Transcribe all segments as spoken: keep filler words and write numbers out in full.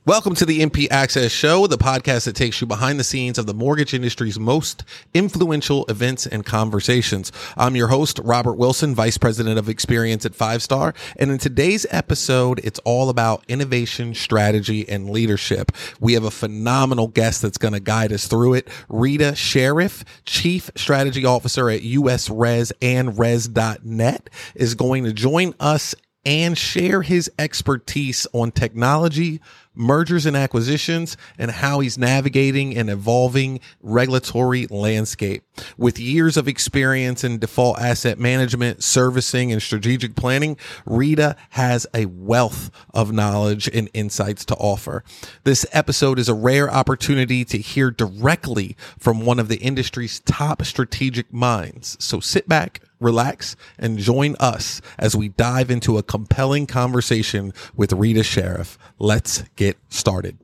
Welcome to the M P Access Show, the podcast that takes you behind the scenes of the mortgage industry's most influential events and conversations. I'm your host, Robert Wilson, Vice President of Experience at Five Star. And in today's episode, it's all about innovation, strategy, and leadership. We have a phenomenal guest that's going to guide us through it. Rita Sheriff, Chief Strategy Officer at U S Res and Res dot net, is going to join us and share his expertise on technology, mergers and acquisitions, and how he's navigating an evolving regulatory landscape. With years of experience in default asset management, servicing, and strategic planning, Rita has a wealth of knowledge and insights to offer. This episode is a rare opportunity to hear directly from one of the industry's top strategic minds. So sit back, relax, and join us as we dive into a compelling conversation with Rita Sheriff. Let's get started.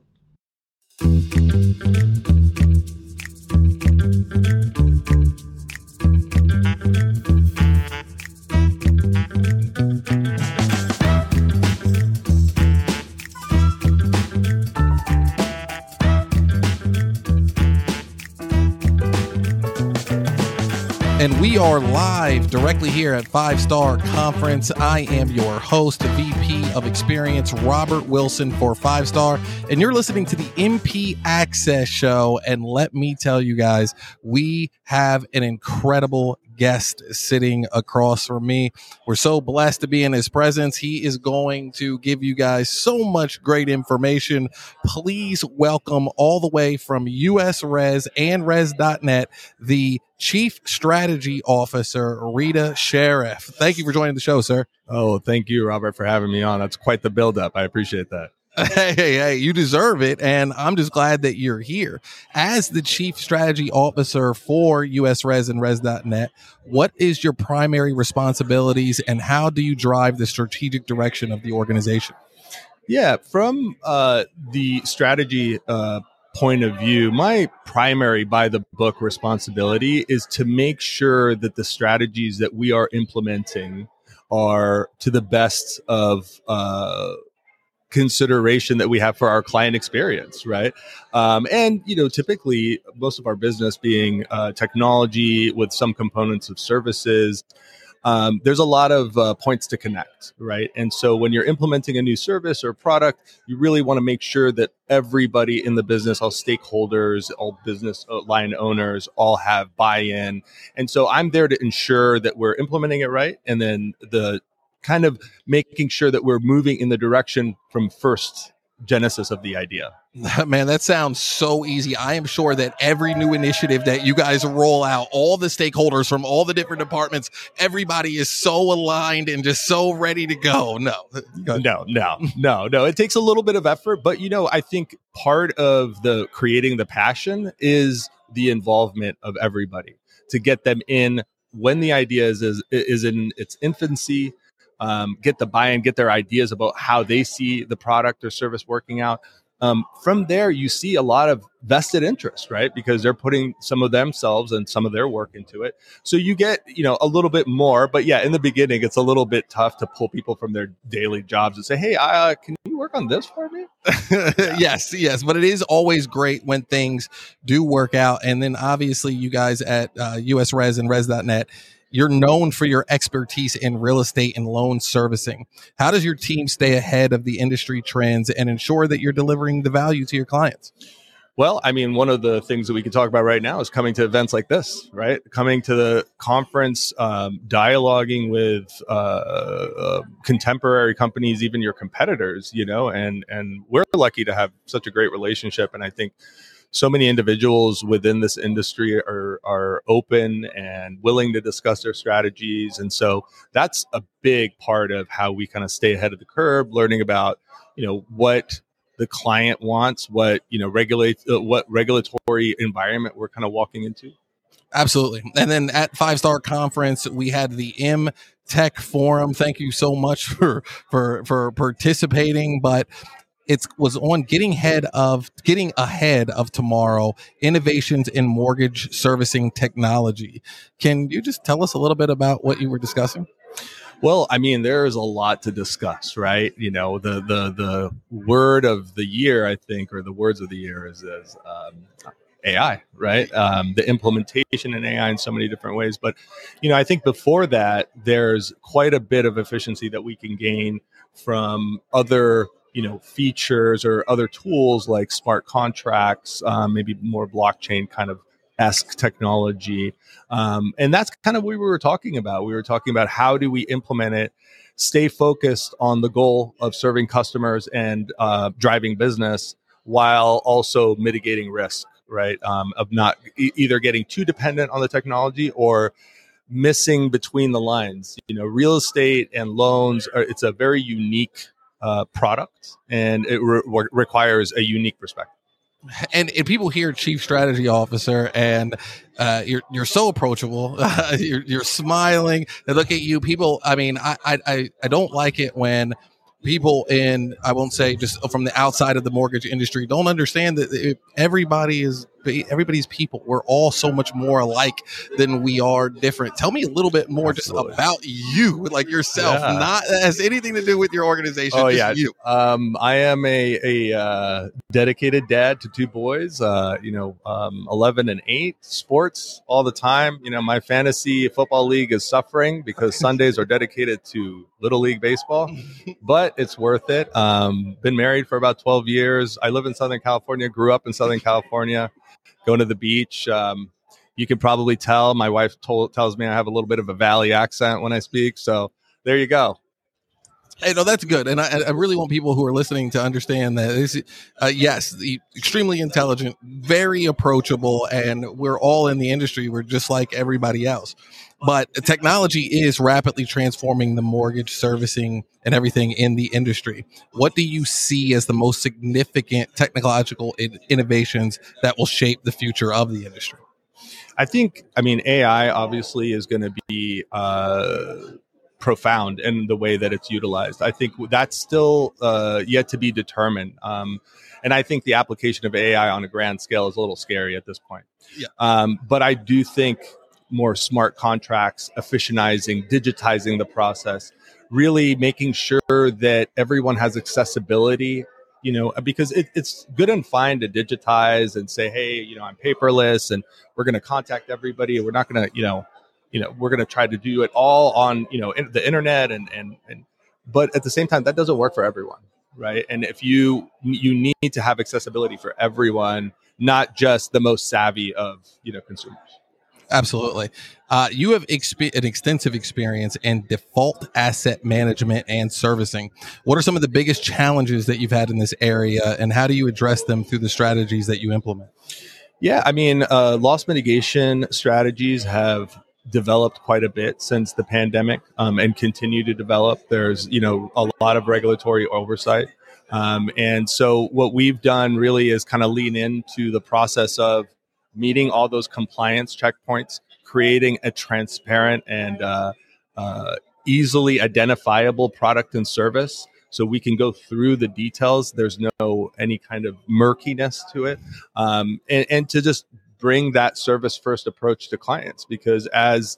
And we are live directly here at Five Star Conference. I am your host, V P of Experience, Robert Wilson for Five Star. And you're listening to the M P Access Show. And let me tell you guys, we have an incredible guest sitting across from me. We're so blessed to be in his presence. He is going to give you guys so much great information. Please welcome all the way from U S Res and Res dot net, the Chief Strategy Officer, Rita Sheriff. Thank you for joining the show, sir. Oh, thank you, Robert, for having me on. That's quite the buildup. I appreciate that. Hey, hey, hey, you deserve it. And I'm just glad that you're here. As the Chief Strategy Officer for U S Res and Res dot net, what is your primary responsibilities and how do you drive the strategic direction of the organization? Yeah, from uh, the strategy uh, point of view, my primary by the book responsibility is to make sure that the strategies that we are implementing are to the best of uh consideration that we have for our client experience, right? Um, and, you know, typically most of our business being uh, technology with some components of services, um, there's a lot of uh, points to connect, right? And so when you're implementing a new service or product, you really want to make sure that everybody in the business, all stakeholders, all business line owners, all have buy-in. And so I'm there to ensure that we're implementing it right. And then the kind of making sure that we're moving in the direction from first genesis of the idea. Man, that sounds so easy. I am sure that every new initiative that you guys roll out, all the stakeholders from all the different departments, everybody is so aligned and just so ready to go. No, go no, no, no, no. It takes a little bit of effort, but you know, I think part of the creating the passion is the involvement of everybody to get them in when the idea is, is, is in its infancy. Um, get the buy-in, get their ideas about how they see the product or service working out. Um, from there, you see a lot of vested interest, right? Because they're putting some of themselves and some of their work into it. So you get, you know, a little bit more. But yeah, in the beginning, it's a little bit tough to pull people from their daily jobs and say, hey, uh, can you work on this for me? Yeah. Yes, yes. But it is always great when things do work out. And then obviously you guys at uh, U S Res and Res dot net, you're known for your expertise in real estate and loan servicing. How does your team stay ahead of the industry trends and ensure that you're delivering the value to your clients? Well, I mean, one of the things that we can talk about right now is coming to events like this, right? Coming to the conference, um, dialoguing with uh, uh, contemporary companies, even your competitors, you know, and and we're lucky to have such a great relationship. And I think so many individuals within this industry are are open and willing to discuss their strategies. And so that's a big part of how we kind of stay ahead of the curve, learning about, you know, what the client wants, what, you know, regulate, uh, what regulatory environment we're kind of walking into. Absolutely. And then at Five Star Conference, we had the M Tech Forum. Thank you so much for, for, for participating. But it was on getting ahead of getting ahead of tomorrow, innovations in mortgage servicing technology. Can you just tell us a little bit about what you were discussing? Well, I mean, there is a lot to discuss, right? You know, the the the word of the year, I think, or the words of the year is, is um, A I, right? Um, the implementation in A I in so many different ways. But, you know, I think before that, there's quite a bit of efficiency that we can gain from other, you know, features or other tools like smart contracts, um, maybe more blockchain kind of esque technology. Um, and that's kind of what we were talking about. We were talking about how do we implement it, stay focused on the goal of serving customers and uh, driving business while also mitigating risk, right? Um, of not e- either getting too dependent on the technology or missing between the lines. You know, real estate and loans are, it's a very unique uh, product, and it re- requires a unique perspective. And, and people hear chief strategy officer, and uh, you're you're so approachable. you're, you're smiling. They look at you. People. I mean, I I I don't like it when people in, I won't say just from the outside of the mortgage industry, don't understand that it, everybody is everybody's people. We're all so much more alike than we are different. Tell me a little bit more Absolutely. just about you, like yourself. Yeah. Not that has anything to do with your organization. Oh just yeah, you. Um, I am a a uh, dedicated dad to two boys. Uh, you know, um, eleven and eight. Sports all the time. You know, my fantasy football league is suffering because Sundays are dedicated to Little League baseball, but it's worth it. Um, been married for about twelve years. I live in Southern California. Grew up in Southern California. Going to the beach. Um, you can probably tell my wife told, tells me I have a little bit of a Valley accent when I speak. So there you go. Hey, no, that's good. And I, I really want people who are listening to understand that this, uh, yes, the extremely intelligent, very approachable, and we're all in the industry. We're just like everybody else. But technology is rapidly transforming the mortgage servicing and everything in the industry. What do you see as the most significant technological in- innovations that will shape the future of the industry? I think, I mean, A I obviously is going to be uh, profound in the way that it's utilized. I think that's still uh, yet to be determined. Um, and I think the application of A I on a grand scale is a little scary at this point. Yeah. Um, but I do think more smart contracts, efficientizing, digitizing the process, really making sure that everyone has accessibility, you know, because it, it's good and fine to digitize and say, hey, you know, I'm paperless and we're going to contact everybody. We're not going to, you know, you know, we're going to try to do it all on, you know, in the internet and, and, and, but at the same time, that doesn't work for everyone. Right. And if you, you need to have accessibility for everyone, not just the most savvy of, you know, consumers. Absolutely. Uh, you have exp- an extensive experience in default asset management and servicing. What are some of the biggest challenges that you've had in this area, and how do you address them through the strategies that you implement? Yeah, I mean, uh, loss mitigation strategies have developed quite a bit since the pandemic um, and continue to develop. There's, you know, a lot of regulatory oversight. Um, and so what we've done really is kind of lean into the process of meeting all those compliance checkpoints, creating a transparent and uh, uh, easily identifiable product and service so we can go through the details. There's no any kind of murkiness to it. Um, and, and to just bring that service first approach to clients, because as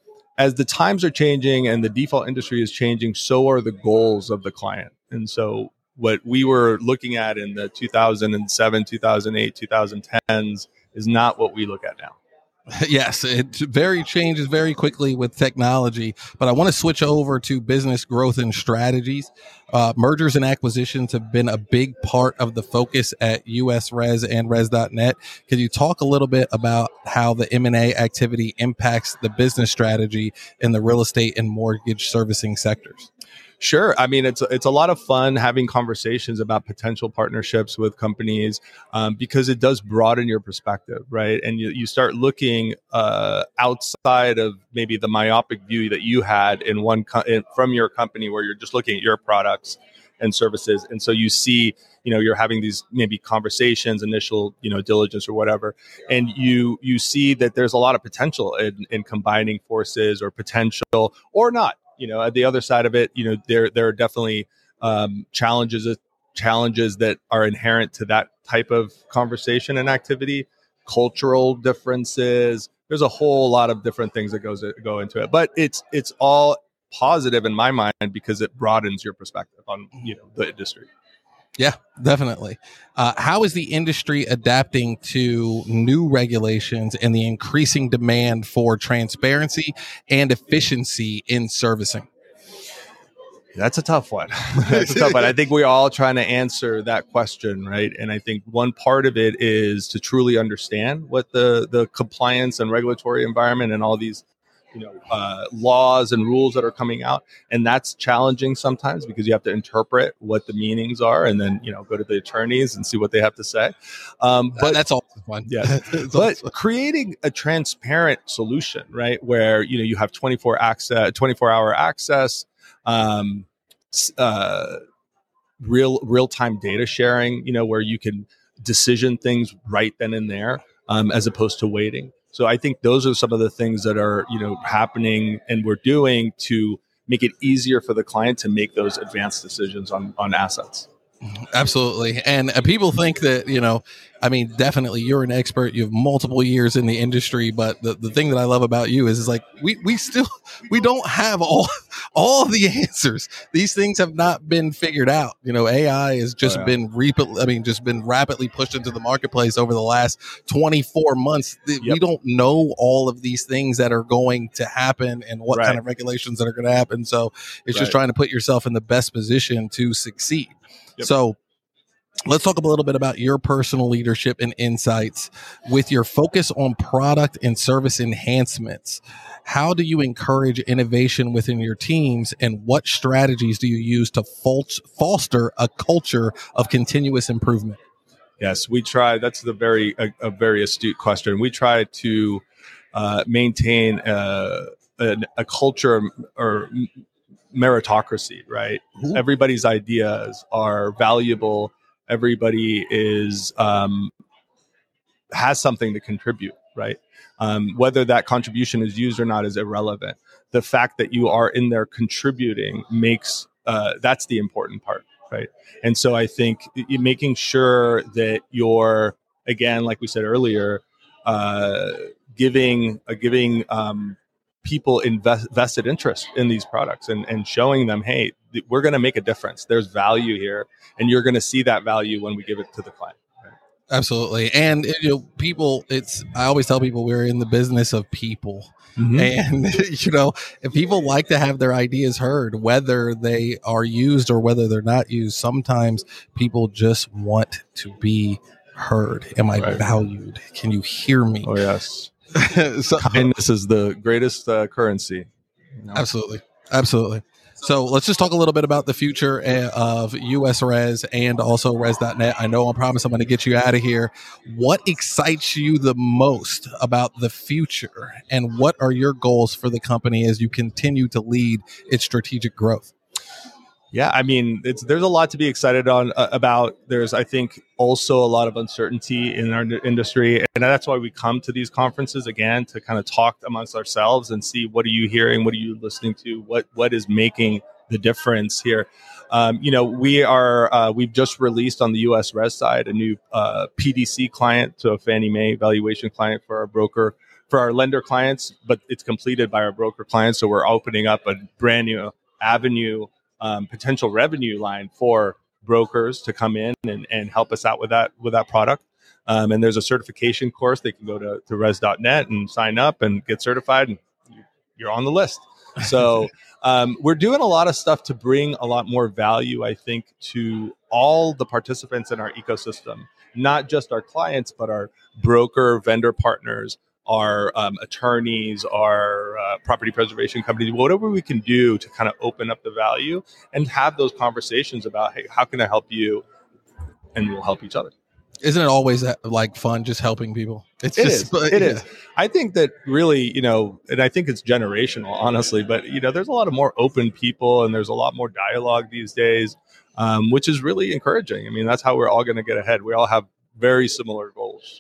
as the times are changing and the default industry is changing, so are the goals of the client. And so what we were looking at in the two thousand seven, two thousand eight, twenty tens is not what we look at now. Yes, it very changes very quickly with technology, but I want to switch over to business growth and strategies. Uh, mergers and acquisitions have been a big part of the focus at U S Res and Res dot net. Can you talk a little bit about how the M and A activity impacts the business strategy in the real estate and mortgage servicing sectors? Sure. I mean, it's it's a lot of fun having conversations about potential partnerships with companies um, because it does broaden your perspective, right? And you, you start looking uh, outside of maybe the myopic view that you had in one co- in, from your company, where you're just looking at your products and services, and so you see, you know, you're having these maybe conversations, initial, you know, diligence or whatever, and you you see that there's a lot of potential in, in combining forces, or potential or not. You know, at the other side of it, you know, there there are definitely um, challenges challenges that are inherent to that type of conversation and activity, cultural differences. There's a whole lot of different things that goes go into it, but it's it's all positive in my mind because it broadens your perspective on, you know, the industry. Yeah, definitely. Uh, how is the industry adapting to new regulations and the increasing demand for transparency and efficiency in servicing? That's a tough one. That's a tough one. I think we're all trying to answer that question, right? And I think one part of it is to truly understand what the, the compliance and regulatory environment and all these, you know, uh, laws and rules that are coming out. And that's challenging sometimes because you have to interpret what the meanings are and then, you know, go to the attorneys and see what they have to say. Um, but uh, that's all fun. Yeah. But creating a transparent solution, right? Where, you know, you have twenty-four access, twenty-four hour access, um, uh, real, real time data sharing, you know, where you can decision things right then and there, um, as opposed to waiting. So I think those are some of the things that are, you know, happening and we're doing to make it easier for the client to make those advanced decisions on, on assets. Absolutely. And uh, people think that, you know, I mean, definitely you're an expert. You have multiple years in the industry. But the, the thing that I love about you is, is like we, we still we don't have all all the answers. These things have not been figured out. You know, A I has just oh, yeah. been rep- I mean, just been rapidly pushed into the marketplace over the last twenty-four months. Yep. We don't know all of these things that are going to happen and what right. kind of regulations that are going to happen. So it's right. just trying to put yourself in the best position to succeed. Yep. So let's talk a little bit about your personal leadership and insights with your focus on product and service enhancements. How do you encourage innovation within your teams, and what strategies do you use to foster a culture of continuous improvement? Yes, we try. That's the very a, a very astute question. We try to uh, maintain a, a, a culture or meritocracy, right? Mm-hmm. Everybody's ideas are valuable. Everybody is um, has something to contribute, right? Um, whether that contribution is used or not is irrelevant. The fact that you are in there contributing makes uh, that's the important part, right? And so I think making sure that you're, again, like we said earlier, uh, giving uh, giving um, people invest, vested interest in these products and, and showing them, hey, th- we're going to make a difference. There's value here, and you're going to see that value when we give it to the client. Right? Absolutely. And, you know, people, it's, I always tell people we're in the business of people. Mm-hmm. And, you know, if people like to have their ideas heard, whether they are used or whether they're not used, sometimes people just want to be heard. Am I right. valued? Can you hear me? Oh, yes. So, kindness is the greatest uh, currency. You know? Absolutely. Absolutely. So let's just talk a little bit about the future of U S Res and also res dot net. I know I promise I'm going to get you out of here. What excites you the most about the future, and what are your goals for the company as you continue to lead its strategic growth? Yeah, I mean, it's, there's a lot to be excited on uh, about. There's, I think, also a lot of uncertainty in our industry, and that's why we come to these conferences again to kind of talk amongst ourselves and see what are you hearing, what are you listening to, what what is making the difference here. Um, you know, we are uh, we've just released on the U S Res side a new uh, P D C client, so a Fannie Mae valuation client for our broker, for our lender clients, but it's completed by our broker clients. So we're opening up a brand new avenue. Um, potential revenue line for brokers to come in and, and help us out with that with that product. Um, and there's a certification course. They can go to, to res dot net and sign up and get certified, and you're on the list. So um, we're doing a lot of stuff to bring a lot more value, I think, to all the participants in our ecosystem, not just our clients, but our broker vendor partners, our um, attorneys, our uh, property preservation companies, whatever we can do to kind of open up the value and have those conversations about, hey, how can I help you? And we'll help each other. Isn't it always that, like, fun just helping people? It's it just, is. It yeah. is. I think that really, you know, and I think it's generational, honestly, but, you know, there's a lot of more open people and there's a lot more dialogue these days, um, which is really encouraging. I mean, that's how we're all going to get ahead. We all have very similar goals, right?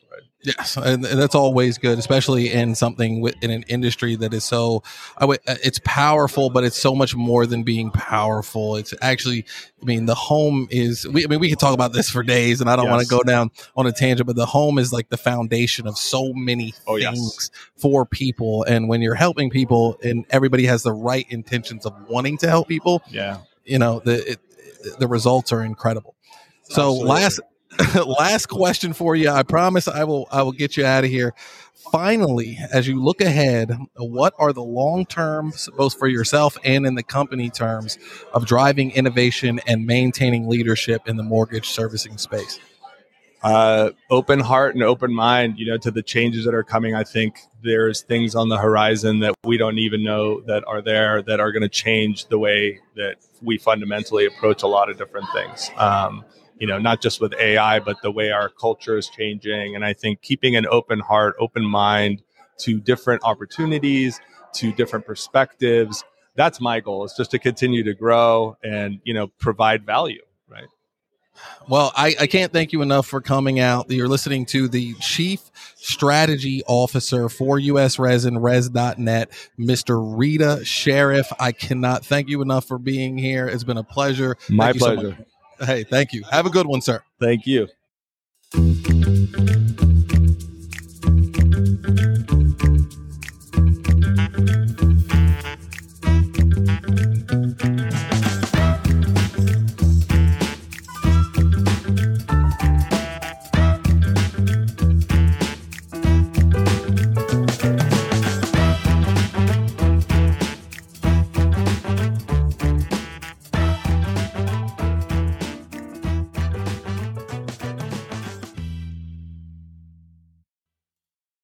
Yes, and and that's always good, especially in something with, in an industry that is so, I would, it's powerful, but it's so much more than being powerful. It's actually, I mean, the home is, we, I mean, we could talk about this for days, and I don't Yes. want to go down on a tangent, but the home is like the foundation of so many Oh, things yes. for people. And when you're helping people and everybody has the right intentions of wanting to help people, Yeah. you know, the it, the results are incredible. So Absolutely. last last question for you. I promise I will I will get you out of here. Finally, as you look ahead, what are the long terms, both for yourself and in the company terms, of driving innovation and maintaining leadership in the mortgage servicing space? Uh, open heart and open mind, you know, to the changes that are coming. I think there's things on the horizon that we don't even know that are there that are going to change the way that we fundamentally approach a lot of different things. Um, you know, not just with A I, but the way our culture is changing. And I think keeping an open heart, open mind to different opportunities, to different perspectives, that's my goal, is just to continue to grow and, you know, provide value, right? Well, I, I can't thank you enough for coming out. You're listening to the Chief Strategy Officer for U S Resin, res dot net, Mister Rita Sheriff. I cannot thank you enough for being here. It's been a pleasure. My Thank you so pleasure. much. Hey, thank you. Have a good one, sir. Thank you.